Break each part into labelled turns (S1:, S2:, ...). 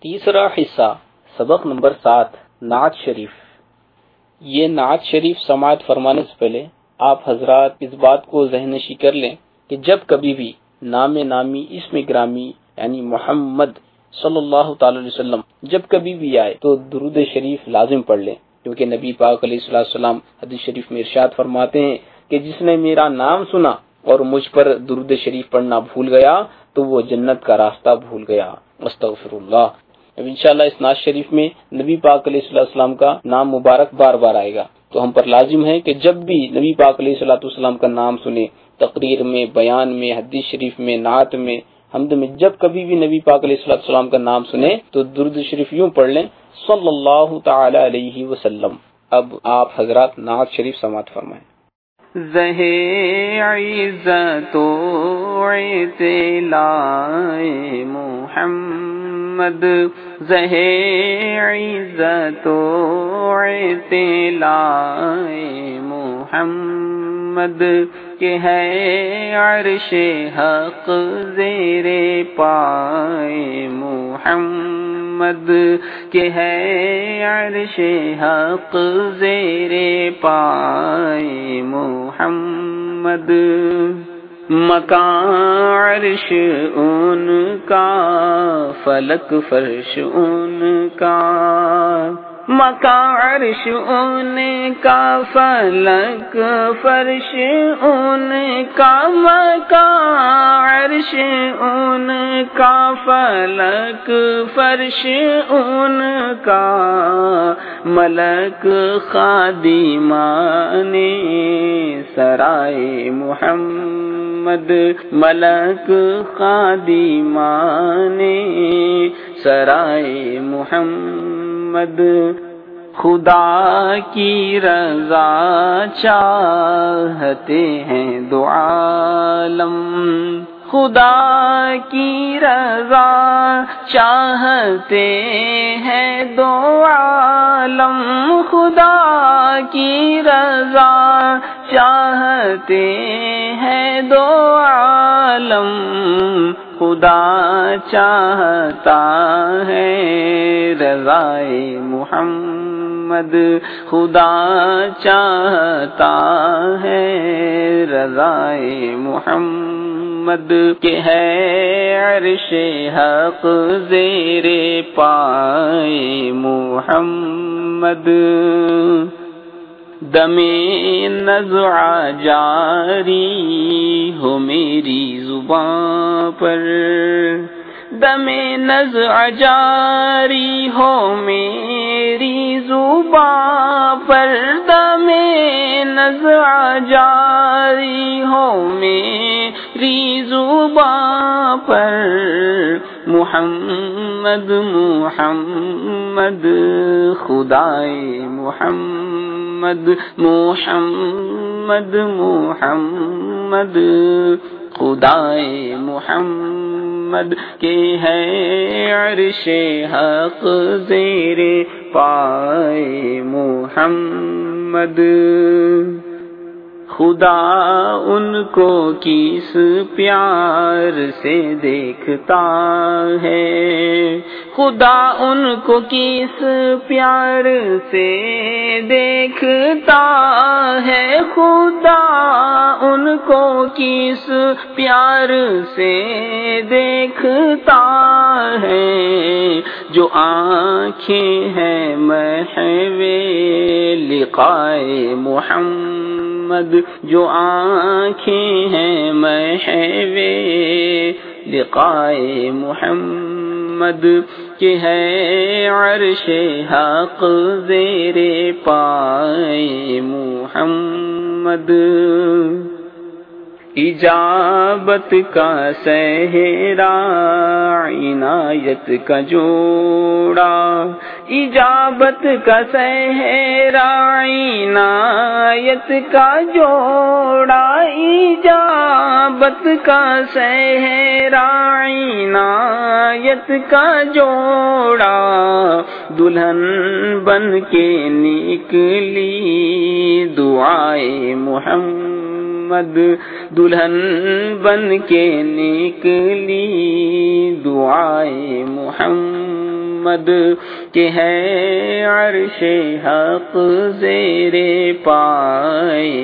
S1: تیسرا حصہ سبق نمبر 7 نعت شریف۔ یہ نعت شریف سماعت فرمانے سے پہلے آپ حضرات اس بات کو ذہن نشی کر لیں کہ جب کبھی بھی نام نامی اسم گرامی یعنی محمد صلی اللہ تعالی علیہ وسلم جب کبھی بھی آئے تو درود شریف لازم پڑھ لیں، کیونکہ نبی پاک علیہ السلام حدیث شریف میں ارشاد فرماتے ہیں کہ جس نے میرا نام سنا اور مجھ پر درود شریف پڑھنا بھول گیا تو وہ جنت کا راستہ بھول گیا۔ استغفر اللہ۔ اب انشاءاللہ اس نعت شریف میں نبی پاک علیہ السلام کا نام مبارک بار بار آئے گا، تو ہم پر لازم ہے کہ جب بھی نبی پاک علیہ السلام کا نام سنیں، تقریر میں، بیان میں، حدیث شریف میں، نعت میں، حمد میں، جب کبھی بھی نبی پاک علیہ السلام کا نام سنیں تو درود شریف یوں پڑھ لیں، صلی اللہ تعالی علیہ وسلم۔ اب آپ حضرات نعت شریف سماعت فرمائیں۔
S2: زہے عزت و اطلاع محمد، زہے عزت و اطلاع محمد، کہ ہے عرش حق زیر پائے محمد، کہ ہے عرش حق زیر پائے محمد، مکان عرش ان کا فلک فرش ان کا، مکان عرش ان کا فلک فرش ان کا، مکان عرش ان کا فلک فرش ان کا، ملک خادمان سرائے محمد، ملک خادمان سرائے محمد، خدا کی رضا چاہتے ہیں دو عالم، خدا کی رضا چاہتے ہیں دو عالم، خدا کی رضا چاہتے ہیں دو عالم، خدا چاہتا ہے رضائے محمد، خدا چاہتا ہے رضائے محمد، کہ ہے عرش حق زیر پائے محمد، دم نزع جاری ہو میری زباں پر، دم نزع جاری ہو میری زباں پر، دم نزع جاری ہو میری زباں پر، محمد محمد خدائے محمد، محمد محمد خدائے محمد، کہ ہے عرش حق زیر پائے محمد، خدا ان کو کس پیار سے دیکھتا ہے، خدا ان کو کس پیار سے دیکھتا ہے، خدا ان کو کس پیار سے دیکھتا ہے، جو آنکھیں ہیں محو لقائے محمد، جو آنکھیں ہیں محو لقائے محمد، کہ ہے عرش حق زیر پائے محمد، اجابت کا صحرا عنایت کا جوڑا، اجابت کا صحرا عنایت کا جوڑا، اجابت کا صحرا عنایت کا جوڑا، دلہن بن کے نکلی دعائے محمد، دلہن بن کے نکلی دعائے محمد، محمد کہ ہے عرش حق زیر پائے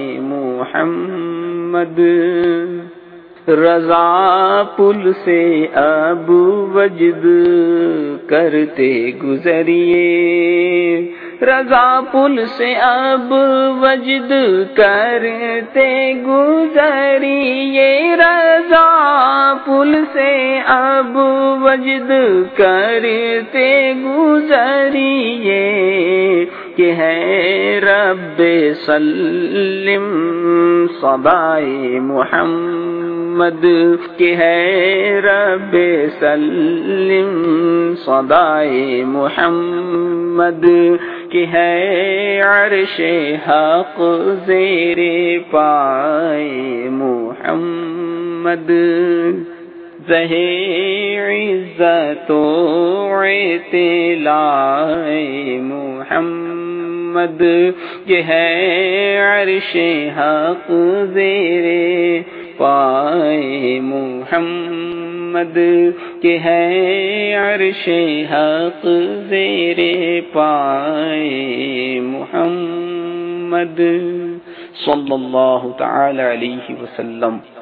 S2: محمد رضا پل سے اب وجد کرتے گزریے رضا پل سے اب وجد کرتے گزریے رضا پل سے اب وجد کرتے گزریے کہ ہے رب سلم صبائے محمد کہ ہے رب سلم صدائے محمد کہ ہے عرش حق زیر پائے محمد زہے عزت و اعتلاء محمد کہ ہے عرش حق زیر پائے محمد کہ ہے عرش حق زیر پائے محمد صلی اللہ تعالی علیہ وسلم.